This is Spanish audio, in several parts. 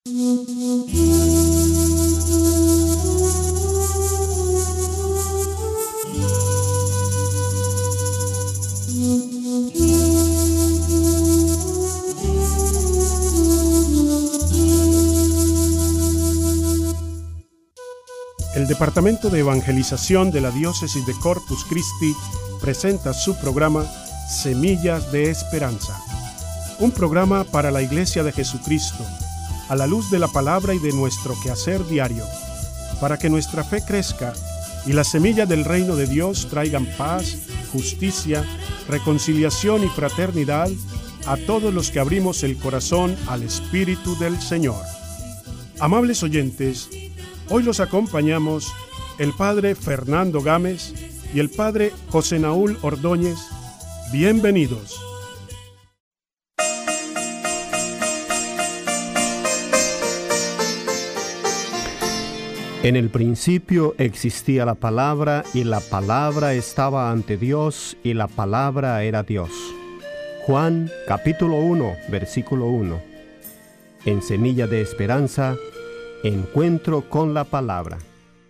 El Departamento de Evangelización de la Diócesis de Corpus Christi presenta su programa Semillas de Esperanza, un programa para la Iglesia de Jesucristo, a la luz de la palabra y de nuestro quehacer diario, para que nuestra fe crezca y las semillas del reino de Dios traigan paz, justicia, reconciliación y fraternidad a todos los que abrimos el corazón al Espíritu del Señor. Amables oyentes, hoy los acompañamos el Padre Fernando Gámez y el Padre José Naúl Ordóñez. Bienvenidos. En el principio existía la palabra, y la palabra estaba ante Dios, y la palabra era Dios. Juan, capítulo 1, versículo 1. En Semilla de Esperanza, encuentro con la palabra.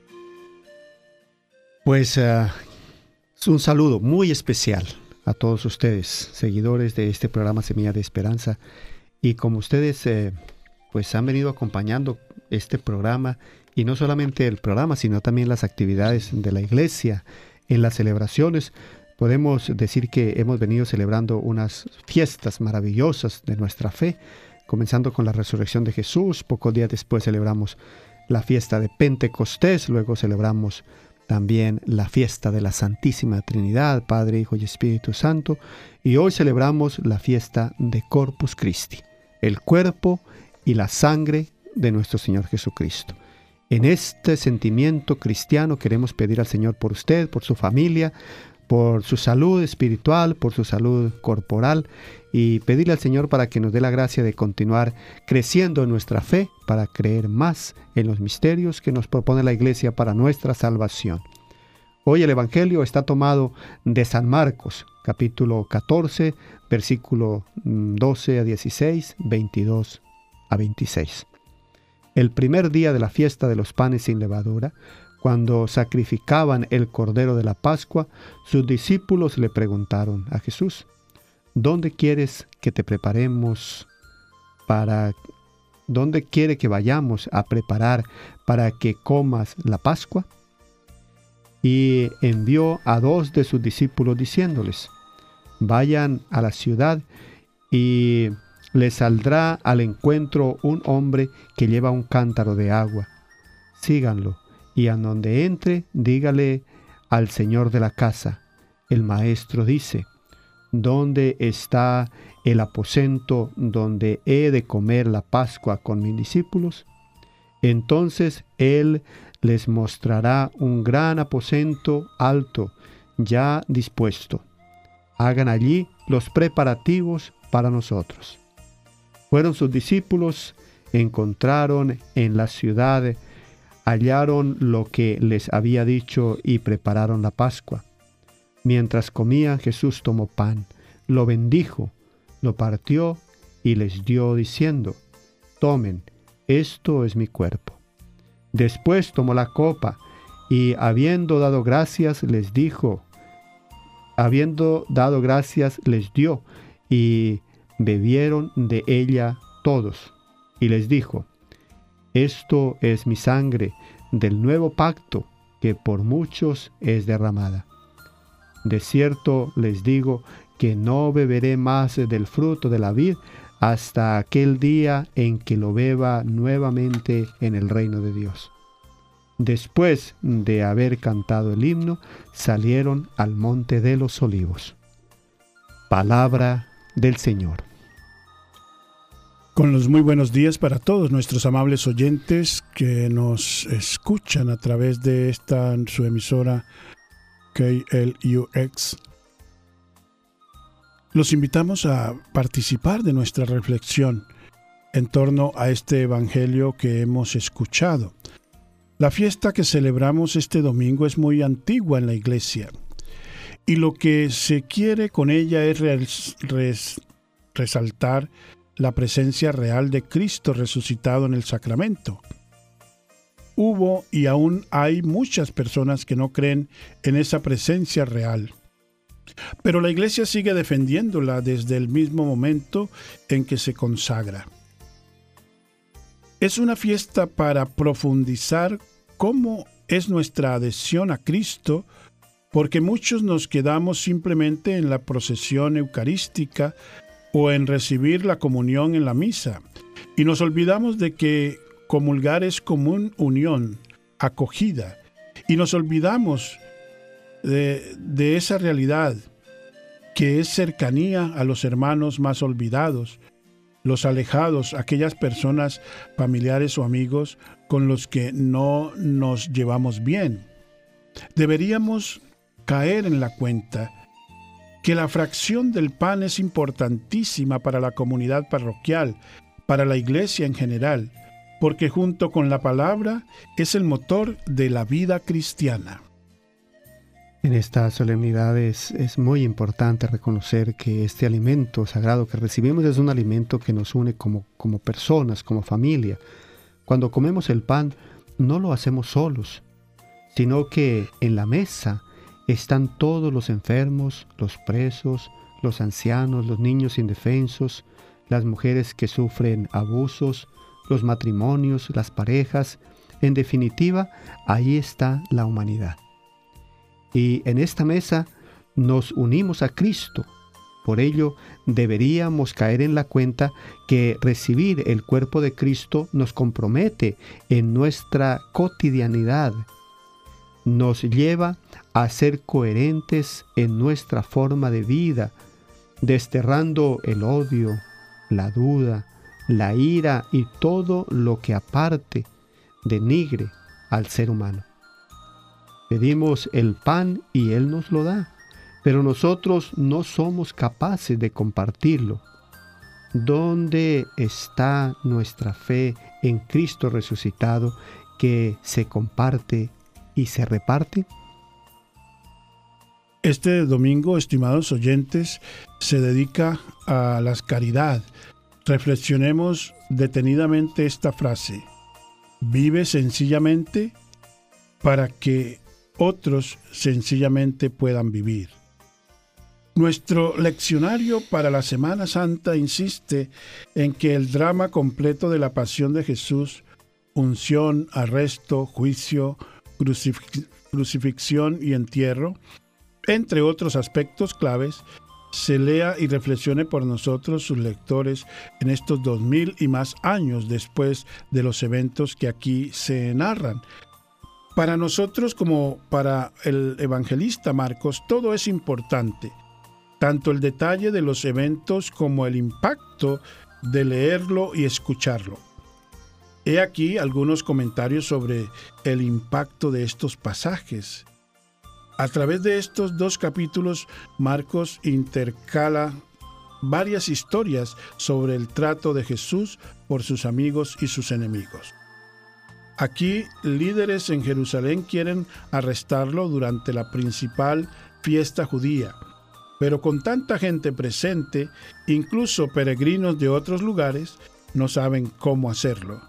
Pues un saludo muy especial a todos ustedes, seguidores de este programa Semilla de Esperanza. Y como ustedes pues han venido acompañando este programa, y no solamente el programa, sino también las actividades de la iglesia, en las celebraciones, podemos decir que hemos venido celebrando unas fiestas maravillosas de nuestra fe, comenzando con la resurrección de Jesús. Pocos días después celebramos la fiesta de Pentecostés, luego celebramos también la fiesta de la Santísima Trinidad, Padre, Hijo y Espíritu Santo, y hoy celebramos la fiesta de Corpus Christi, el cuerpo y la sangre de nuestro Señor Jesucristo. En este sentimiento cristiano queremos pedir al Señor por usted, por su familia, por su salud espiritual, por su salud corporal, y pedirle al Señor para que nos dé la gracia de continuar creciendo en nuestra fe, para creer más en los misterios que nos propone la Iglesia para nuestra salvación. Hoy el Evangelio está tomado de San Marcos, capítulo 14, versículo 12 a 16, 22 a 26. El primer día de la fiesta de los panes sin levadura, cuando sacrificaban el cordero de la Pascua, sus discípulos le preguntaron a Jesús: ¿Dónde quieres que te preparemos ¿Dónde quiere que vayamos a preparar para que comas la Pascua? Y envió a 2 de sus discípulos diciéndoles: vayan a la ciudad y les saldrá al encuentro un hombre que lleva un cántaro de agua. Síganlo, y a donde entre, dígale al señor de la casa: el maestro dice, ¿dónde está el aposento donde he de comer la Pascua con mis discípulos? Entonces él les mostrará un gran aposento alto, ya dispuesto. Hagan allí los preparativos para nosotros. Fueron sus discípulos, encontraron en la ciudad, hallaron lo que les había dicho y prepararon la Pascua. Mientras comían, Jesús tomó pan, lo bendijo, lo partió y les dio diciendo: tomen, esto es mi cuerpo. Después tomó la copa y habiendo dado gracias les dio, y bebieron de ella todos. Y les dijo: esto es mi sangre del nuevo pacto, que por muchos es derramada. De cierto les digo que no beberé más del fruto de la vid hasta aquel día en que lo beba nuevamente en el reino de Dios. Después de haber cantado el himno, salieron al monte de los Olivos. Palabra del Señor. Con los muy buenos días para todos nuestros amables oyentes que nos escuchan a través de su emisora KLUX. Los invitamos a participar de nuestra reflexión en torno a este evangelio que hemos escuchado. La fiesta que celebramos este domingo es muy antigua en la iglesia, y lo que se quiere con ella es resaltar la presencia real de Cristo resucitado en el sacramento. Hubo y aún hay muchas personas que no creen en esa presencia real. Pero la Iglesia sigue defendiéndola desde el mismo momento en que se consagra. Es una fiesta para profundizar cómo es nuestra adhesión a Cristo, porque muchos nos quedamos simplemente en la procesión eucarística o en recibir la comunión en la misa, y nos olvidamos de que comulgar es común unión, acogida, y nos olvidamos de esa realidad que es cercanía a los hermanos más olvidados, los alejados, aquellas personas, familiares o amigos con los que no nos llevamos bien. Deberíamos caer en la cuenta que la fracción del pan es importantísima para la comunidad parroquial, para la Iglesia en general, porque junto con la palabra es el motor de la vida cristiana. En estas solemnidades es muy importante reconocer que este alimento sagrado que recibimos es un alimento que nos une como personas, como familia. Cuando comemos el pan, no lo hacemos solos, sino que en la mesa están todos los enfermos, los presos, los ancianos, los niños indefensos, las mujeres que sufren abusos, los matrimonios, las parejas. En definitiva, ahí está la humanidad. Y en esta mesa nos unimos a Cristo. Por ello, deberíamos caer en la cuenta que recibir el cuerpo de Cristo nos compromete en nuestra cotidianidad. Nos lleva a ser coherentes en nuestra forma de vida, desterrando el odio, la duda, la ira y todo lo que aparte denigre al ser humano. Pedimos el pan y Él nos lo da, pero nosotros no somos capaces de compartirlo. ¿Dónde está nuestra fe en Cristo resucitado que se comparte y se reparte? Este domingo, estimados oyentes, se dedica a la caridad. Reflexionemos detenidamente esta frase: vive sencillamente para que otros sencillamente puedan vivir. Nuestro leccionario para la Semana Santa insiste en que el drama completo de la pasión de Jesús, unción, arresto, juicio, crucifixión y entierro, entre otros aspectos claves, se lea y reflexione por nosotros, sus lectores, en estos 2000 y más años después de los eventos que aquí se narran. Para nosotros, como para el evangelista Marcos, todo es importante, tanto el detalle de los eventos como el impacto de leerlo y escucharlo. He aquí algunos comentarios sobre el impacto de estos pasajes. A través de estos 2 capítulos, Marcos intercala varias historias sobre el trato de Jesús por sus amigos y sus enemigos. Aquí, líderes en Jerusalén quieren arrestarlo durante la principal fiesta judía, pero con tanta gente presente, incluso peregrinos de otros lugares, no saben cómo hacerlo.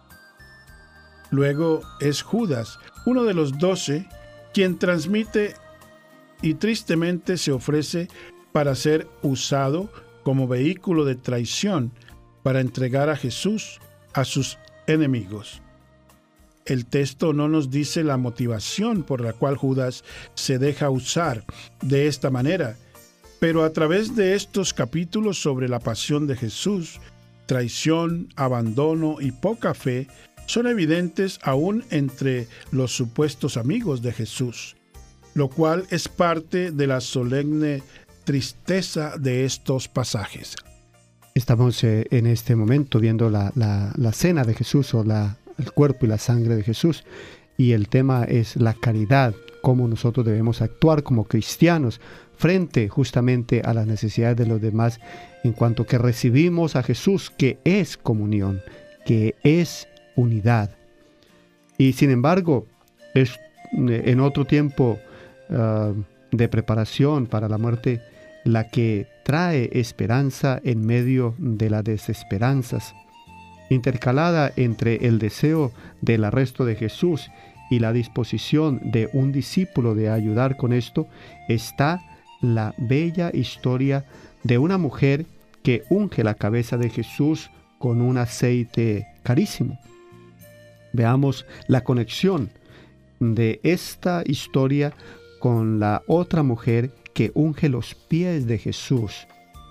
Luego es Judas, uno de los 12, quien transmite y tristemente se ofrece para ser usado como vehículo de traición para entregar a Jesús a sus enemigos. El texto no nos dice la motivación por la cual Judas se deja usar de esta manera, pero a través de estos capítulos sobre la pasión de Jesús, traición, abandono y poca fe son evidentes aún entre los supuestos amigos de Jesús, lo cual es parte de la solemne tristeza de estos pasajes. Estamos en este momento viendo la cena de Jesús o el cuerpo y la sangre de Jesús, y el tema es la caridad, cómo nosotros debemos actuar como cristianos frente justamente a las necesidades de los demás, en cuanto que recibimos a Jesús, que es comunión, que es unidad. Y sin embargo, es en otro tiempo de preparación para la muerte, la que trae esperanza en medio de las desesperanzas. Intercalada entre el deseo del arresto de Jesús y la disposición de un discípulo de ayudar con esto, está la bella historia de una mujer que unge la cabeza de Jesús con un aceite carísimo. Veamos la conexión de esta historia con la otra mujer que unge los pies de Jesús.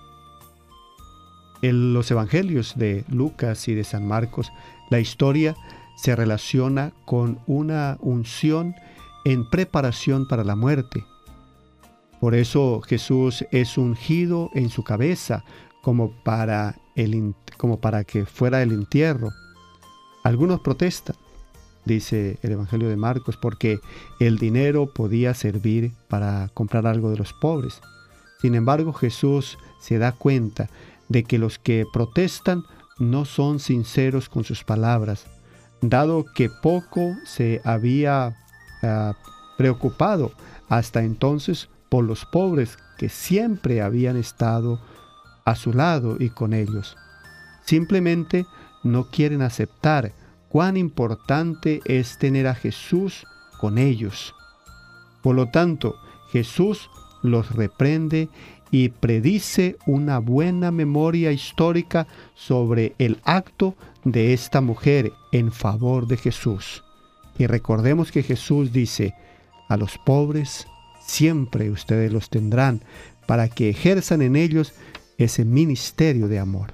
En los evangelios de Lucas y de San Marcos, la historia se relaciona con una unción en preparación para la muerte. Por eso Jesús es ungido en su cabeza como para que fuera el entierro. Algunos protestan, dice el Evangelio de Marcos, porque el dinero podía servir para comprar algo de los pobres. Sin embargo, Jesús se da cuenta de que los que protestan no son sinceros con sus palabras, dado que poco se había preocupado hasta entonces por los pobres que siempre habían estado a su lado y con ellos. Simplemente no quieren aceptar cuán importante es tener a Jesús con ellos. Por lo tanto, Jesús los reprende y predice una buena memoria histórica sobre el acto de esta mujer en favor de Jesús. Y recordemos que Jesús dice: a los pobres siempre ustedes los tendrán, para que ejerzan en ellos ese ministerio de amor.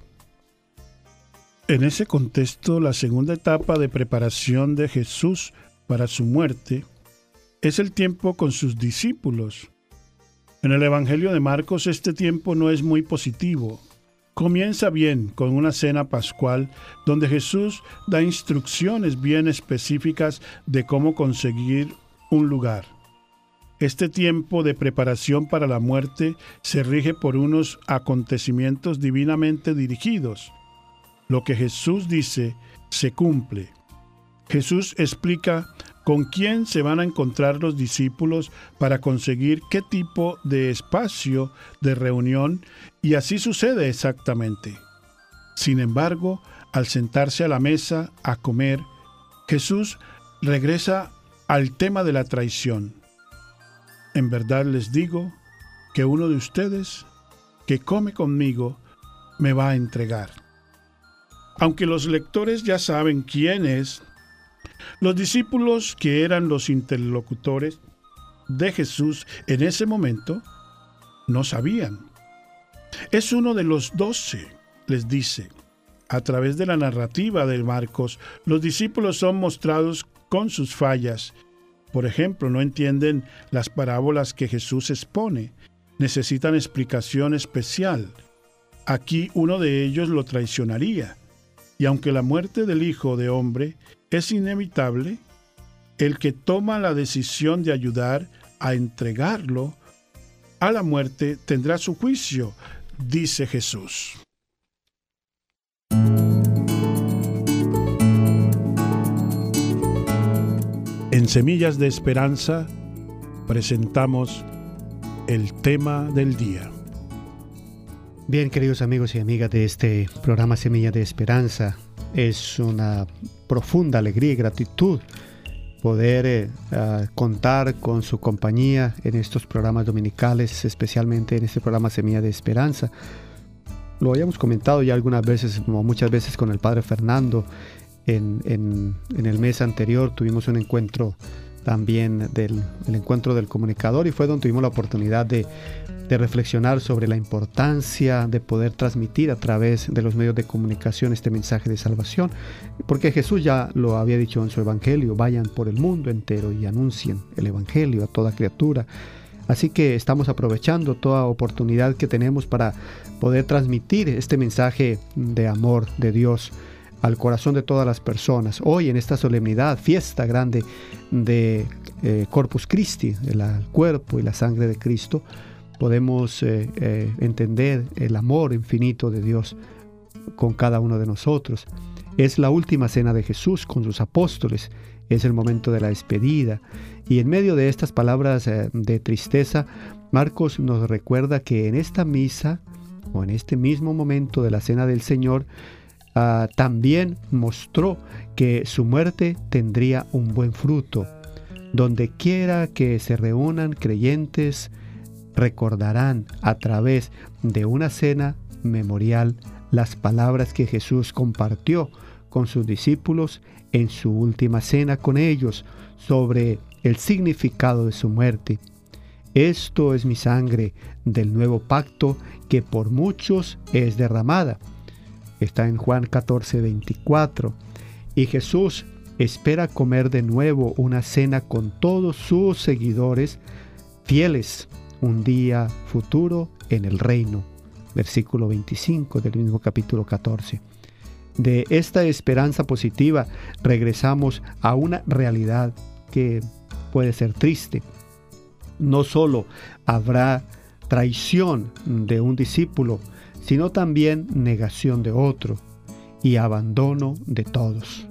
En ese contexto, la segunda etapa de preparación de Jesús para su muerte es el tiempo con sus discípulos. En el Evangelio de Marcos este tiempo no es muy positivo. Comienza bien con una cena pascual donde Jesús da instrucciones bien específicas de cómo conseguir un lugar. Este tiempo de preparación para la muerte se rige por unos acontecimientos divinamente dirigidos. Lo que Jesús dice se cumple. Jesús explica con quién se van a encontrar los discípulos para conseguir qué tipo de espacio de reunión, y así sucede exactamente. Sin embargo, al sentarse a la mesa a comer, Jesús regresa al tema de la traición. En verdad les digo que uno de ustedes que come conmigo me va a entregar. Aunque los lectores ya saben quién es, los discípulos, que eran los interlocutores de Jesús en ese momento, no sabían. Es uno de los 12, les dice. A través de la narrativa de Marcos, los discípulos son mostrados con sus fallas. Por ejemplo, no entienden las parábolas que Jesús expone. Necesitan explicación especial. Aquí uno de ellos lo traicionaría. Y aunque la muerte del Hijo de Hombre es inevitable, el que toma la decisión de ayudar a entregarlo a la muerte tendrá su juicio, dice Jesús. En Semillas de Esperanza presentamos el tema del día. Bien, queridos amigos y amigas de este programa Semillas de Esperanza, es una profunda alegría y gratitud poder contar con su compañía en estos programas dominicales, especialmente en este programa Semilla de Esperanza. Lo habíamos comentado ya algunas veces, muchas veces con el Padre Fernando. En el mes anterior tuvimos un encuentro también el encuentro del comunicador, y fue donde tuvimos la oportunidad de reflexionar sobre la importancia de poder transmitir a través de los medios de comunicación este mensaje de salvación, porque Jesús ya lo había dicho en su evangelio: vayan por el mundo entero y anuncien el evangelio a toda criatura. Así que estamos aprovechando toda oportunidad que tenemos para poder transmitir este mensaje de amor de Dios al corazón de todas las personas. Hoy, en esta solemnidad, fiesta grande de Corpus Christi, el cuerpo y la sangre de Cristo, podemos entender el amor infinito de Dios con cada uno de nosotros. Es la última cena de Jesús con sus apóstoles. Es el momento de la despedida. Y en medio de estas palabras de tristeza, Marcos nos recuerda que en esta misa, o en este mismo momento de la Cena del Señor, también mostró que su muerte tendría un buen fruto. Donde quiera que se reúnan creyentes, recordarán a través de una cena memorial las palabras que Jesús compartió con sus discípulos en su última cena con ellos sobre el significado de su muerte. Esto es mi sangre del nuevo pacto que por muchos es derramada. Está en Juan 14:24. Y Jesús espera comer de nuevo una cena con todos sus seguidores fieles un día futuro en el reino. Versículo 25 del mismo capítulo 14. De esta esperanza positiva regresamos a una realidad que puede ser triste. No solo habrá traición de un discípulo, sino también negación de otro y abandono de todos.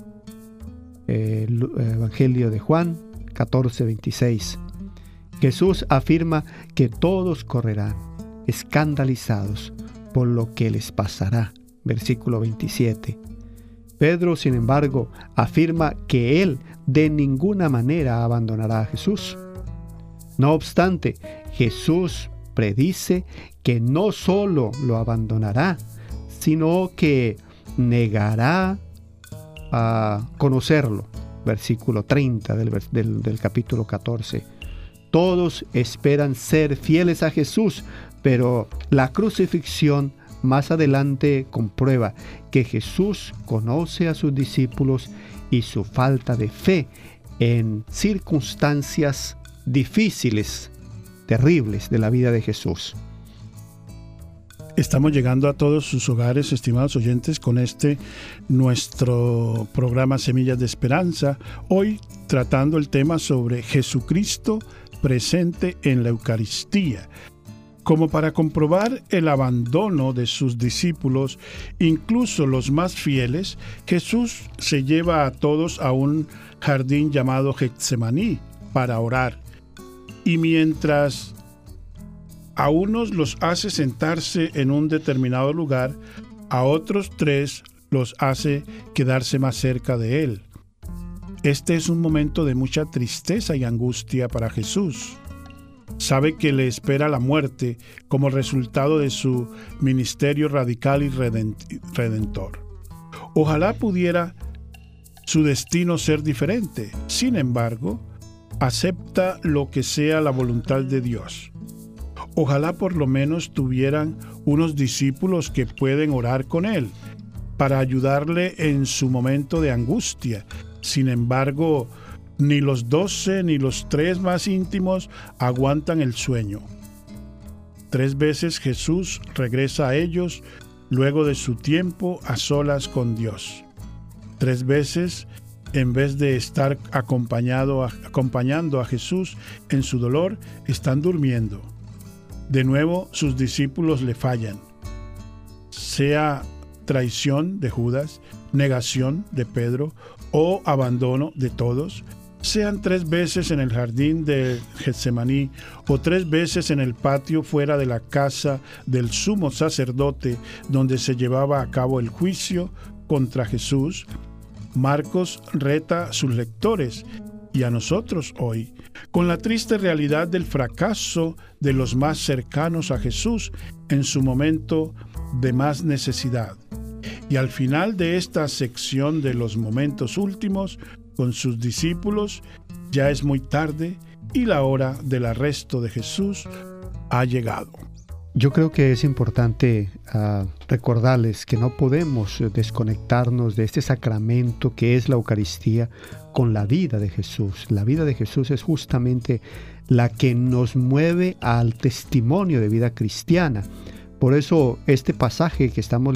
El Evangelio de Juan 14:26. Jesús afirma que todos correrán, escandalizados por lo que les pasará. Versículo 27. Pedro, sin embargo, afirma que él de ninguna manera abandonará a Jesús. No obstante, Jesús predice que no solo lo abandonará, sino que negará a conocerlo. Versículo 30 del capítulo 14. Todos esperan ser fieles a Jesús, pero la crucifixión más adelante comprueba que Jesús conoce a sus discípulos y su falta de fe en circunstancias difíciles, terribles de la vida de Jesús. Estamos llegando a todos sus hogares, estimados oyentes, con nuestro programa Semillas de Esperanza. Hoy tratando el tema sobre Jesucristo presente en la Eucaristía. Como para comprobar el abandono de sus discípulos, incluso los más fieles, Jesús se lleva a todos a un jardín llamado Getsemaní para orar. Y mientras a unos los hace sentarse en un determinado lugar, a otros 3 los hace quedarse más cerca de él. Este es un momento de mucha tristeza y angustia para Jesús. Sabe que le espera la muerte como resultado de su ministerio radical y redentor. Ojalá pudiera su destino ser diferente. Sin embargo, acepta lo que sea la voluntad de Dios. Ojalá por lo menos tuvieran unos discípulos que pueden orar con él para ayudarle en su momento de angustia. Sin embargo, ni los 12 ni los 3 más íntimos aguantan el sueño. 3 veces Jesús regresa a ellos luego de su tiempo a solas con Dios. 3 veces, en vez de estar acompañando a Jesús en su dolor, están durmiendo. De nuevo, sus discípulos le fallan. Sea traición de Judas, negación de Pedro o abandono de todos, sean 3 veces en el jardín de Getsemaní o 3 veces en el patio fuera de la casa del sumo sacerdote donde se llevaba a cabo el juicio contra Jesús, Marcos reta a sus lectores y a nosotros hoy con la triste realidad del fracaso de los más cercanos a Jesús en su momento de más necesidad. Y al final de esta sección de los momentos últimos, con sus discípulos, ya es muy tarde y la hora del arresto de Jesús ha llegado. Yo creo que es importante recordarles que no podemos desconectarnos de este sacramento que es la Eucaristía con la vida de Jesús. La vida de Jesús es justamente la que nos mueve al testimonio de vida cristiana. Por eso este pasaje que estamos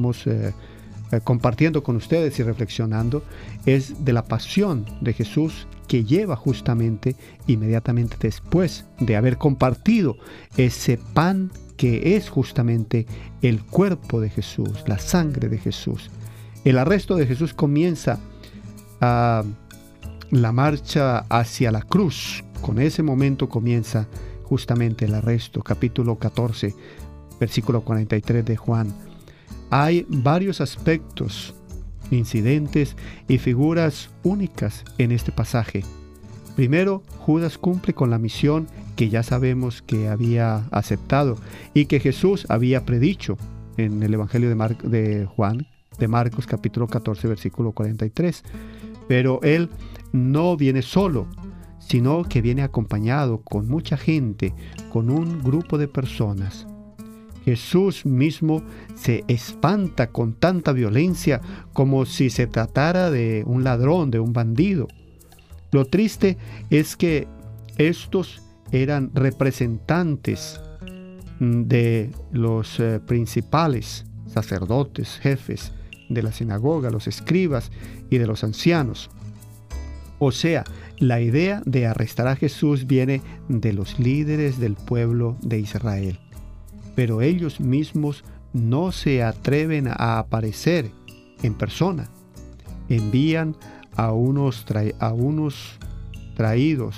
compartiendo con ustedes y reflexionando es de la pasión de Jesús, que lleva justamente inmediatamente después de haber compartido ese pan que es justamente el cuerpo de Jesús, la sangre de Jesús. El arresto de Jesús comienza la marcha hacia la cruz. Con ese momento comienza justamente el arresto. Capítulo 14, versículo 43 de Juan. Hay varios aspectos, incidentes y figuras únicas en este pasaje. Primero, Judas cumple con la misión que ya sabemos que había aceptado y que Jesús había predicho en el Evangelio de Marcos, capítulo 14, versículo 43. Pero él no viene solo, sino que viene acompañado con mucha gente, con un grupo de personas. Jesús mismo se espanta con tanta violencia como si se tratara de un ladrón, de un bandido. Lo triste es que estos eran representantes de los principales sacerdotes, jefes de la sinagoga, los escribas y de los ancianos. O sea, la idea de arrestar a Jesús viene de los líderes del pueblo de Israel. Pero ellos mismos no se atreven a aparecer en persona. Envían a unos traídos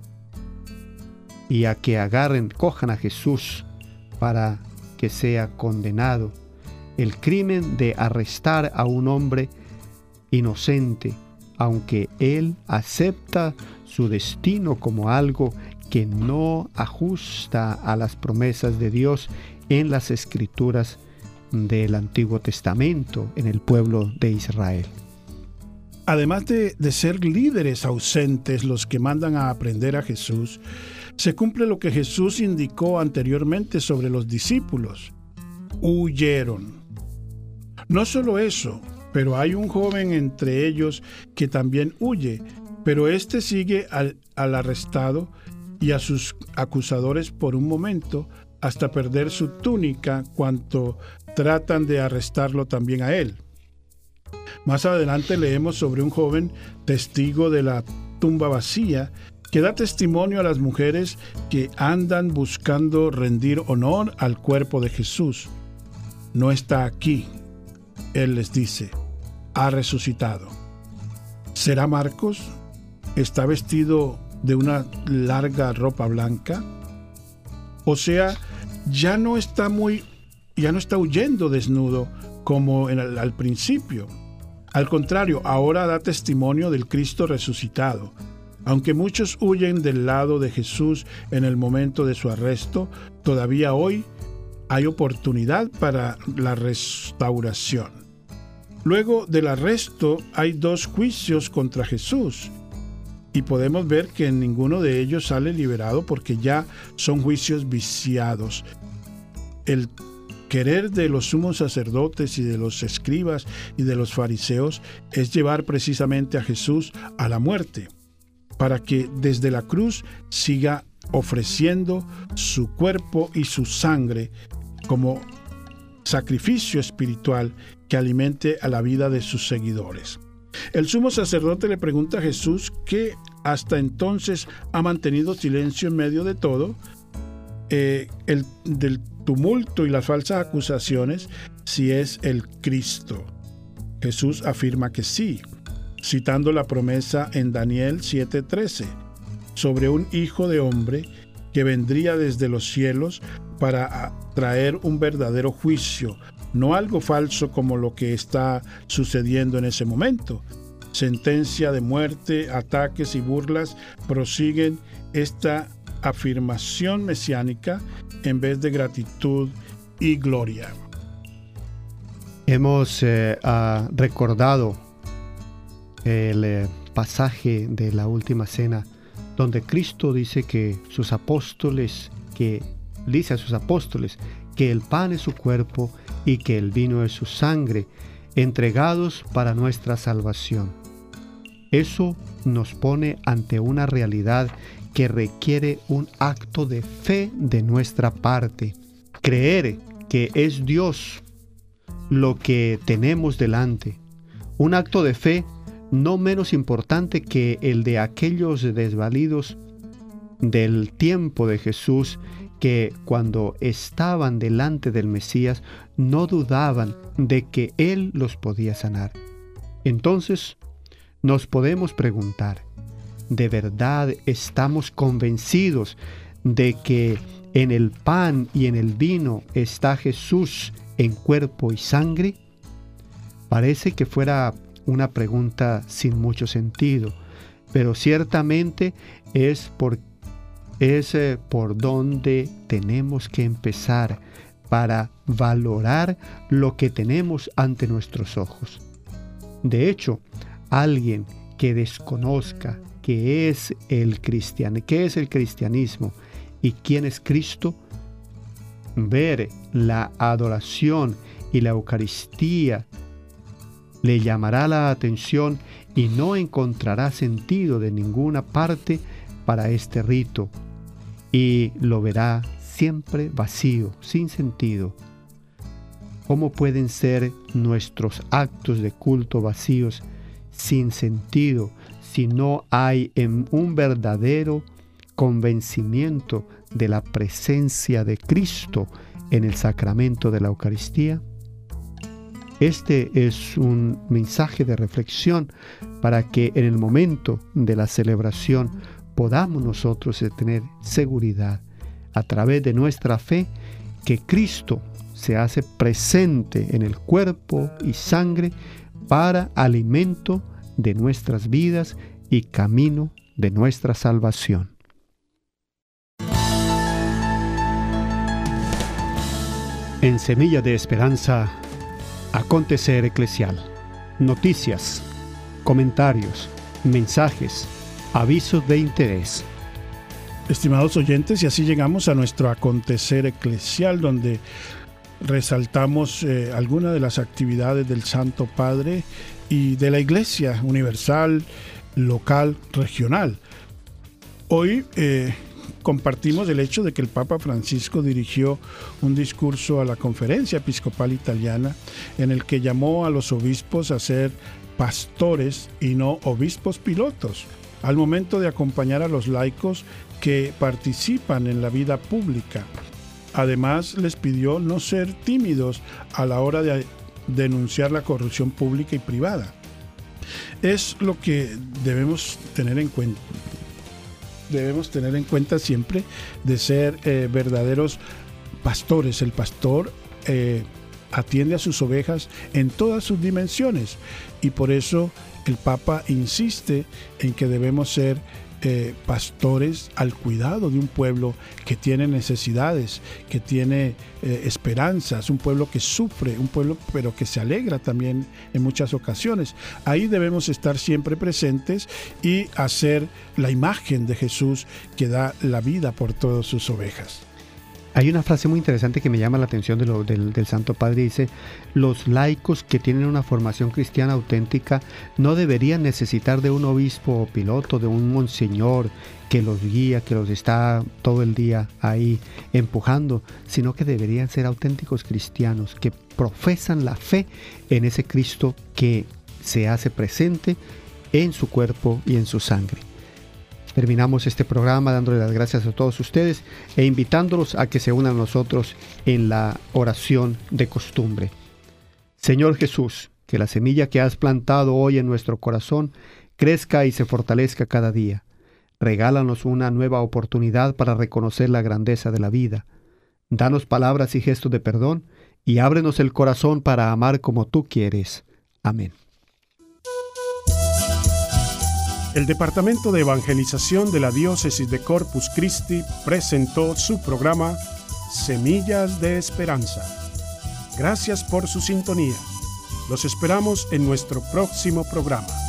y a que cojan a Jesús para que sea condenado. El crimen de arrestar a un hombre inocente, aunque él acepta su destino como algo que no ajusta a las promesas de Dios en las escrituras del Antiguo Testamento en el pueblo de Israel. Además de ser líderes ausentes los que mandan a aprender a Jesús, se cumple lo que Jesús indicó anteriormente sobre los discípulos. Huyeron. No solo eso, pero hay un joven entre ellos que también huye, pero este sigue al arrestado y a sus acusadores por un momento hasta perder su túnica cuando tratan de arrestarlo también a él. Más adelante leemos sobre un joven testigo de la tumba vacía que da testimonio a las mujeres que andan buscando rendir honor al cuerpo de Jesús. No está aquí, él les dice, ha resucitado. ¿Será Marcos? ¿Está vestido de una larga ropa blanca? O sea, ya no está huyendo desnudo como al principio. Al contrario, ahora da testimonio del Cristo resucitado. Aunque muchos huyen del lado de Jesús en el momento de su arresto, todavía hoy hay oportunidad para la restauración. Luego del arresto hay 2 juicios contra Jesús y podemos ver que en ninguno de ellos sale liberado porque ya son juicios viciados. El querer de los sumos sacerdotes y de los escribas y de los fariseos es llevar precisamente a Jesús a la muerte, para que desde la cruz siga ofreciendo su cuerpo y su sangre como sacrificio espiritual que alimente a la vida de sus seguidores. El sumo sacerdote le pregunta a Jesús, que hasta entonces ha mantenido silencio en medio de todo, del tumulto y las falsas acusaciones, si es el Cristo. Jesús afirma que sí, citando la promesa en Daniel 7:13, sobre un hijo de hombre que vendría desde los cielos para traer un verdadero juicio, no algo falso como lo que está sucediendo en ese momento. Sentencia de muerte, ataques y burlas prosiguen esta afirmación mesiánica en vez de gratitud y gloria. Hemos recordado el pasaje de la última cena donde Cristo dice a sus apóstoles que el pan es su cuerpo y que el vino es su sangre, entregados para nuestra salvación. Eso nos pone ante una realidad que requiere un acto de fe de nuestra parte. Creer que es Dios lo que tenemos delante. Un acto de fe no menos importante que el de aquellos desvalidos del tiempo de Jesús que cuando estaban delante del Mesías no dudaban de que Él los podía sanar. Entonces, nos podemos preguntar, ¿de verdad estamos convencidos de que en el pan y en el vino está Jesús en cuerpo y sangre? Parece que fuera una pregunta sin mucho sentido, pero ciertamente es por donde tenemos que empezar para valorar lo que tenemos ante nuestros ojos. De hecho, alguien que desconozca qué es el cristianismo y quién es Cristo, ver la adoración y la Eucaristía le llamará la atención y no encontrará sentido de ninguna parte para este rito, y lo verá siempre vacío, sin sentido. ¿Cómo pueden ser nuestros actos de culto vacíos, sin sentido, si no hay un verdadero convencimiento de la presencia de Cristo en el sacramento de la Eucaristía? Este es un mensaje de reflexión para que en el momento de la celebración podamos nosotros tener seguridad a través de nuestra fe que Cristo se hace presente en el cuerpo y sangre para alimento de nuestras vidas y camino de nuestra salvación. En Semilla de Esperanza, acontecer eclesial, noticias, comentarios, mensajes, avisos de interés. Estimados oyentes, y así llegamos a nuestro acontecer eclesial, donde resaltamos algunas de las actividades del Santo Padre y de la Iglesia universal, local, regional. Hoy compartimos el hecho de que el Papa Francisco dirigió un discurso a la Conferencia Episcopal Italiana en el que llamó a los obispos a ser pastores y no obispos pilotos, al momento de acompañar a los laicos que participan en la vida pública. Además, les pidió no ser tímidos a la hora de denunciar la corrupción pública y privada. Es lo que debemos tener en cuenta. Debemos tener en cuenta siempre de ser verdaderos pastores. El pastor atiende a sus ovejas en todas sus dimensiones, y por eso el Papa insiste en que debemos ser pastores al cuidado de un pueblo que tiene necesidades, que tiene esperanzas, un pueblo que sufre, un pueblo pero que se alegra también en muchas ocasiones. Ahí debemos estar siempre presentes y hacer la imagen de Jesús que da la vida por todas sus ovejas. Hay una frase muy interesante que me llama la atención del Santo Padre. Dice: los laicos que tienen una formación cristiana auténtica no deberían necesitar de un obispo o piloto, de un monseñor que los guía, que los está todo el día ahí empujando, sino que deberían ser auténticos cristianos que profesan la fe en ese Cristo que se hace presente en su cuerpo y en su sangre. Terminamos este programa dándole las gracias a todos ustedes e invitándolos a que se unan a nosotros en la oración de costumbre. Señor Jesús, que la semilla que has plantado hoy en nuestro corazón crezca y se fortalezca cada día. Regálanos una nueva oportunidad para reconocer la grandeza de la vida. Danos palabras y gestos de perdón y ábrenos el corazón para amar como tú quieres. Amén. El Departamento de Evangelización de la Diócesis de Corpus Christi presentó su programa Semillas de Esperanza. Gracias por su sintonía. Los esperamos en nuestro próximo programa.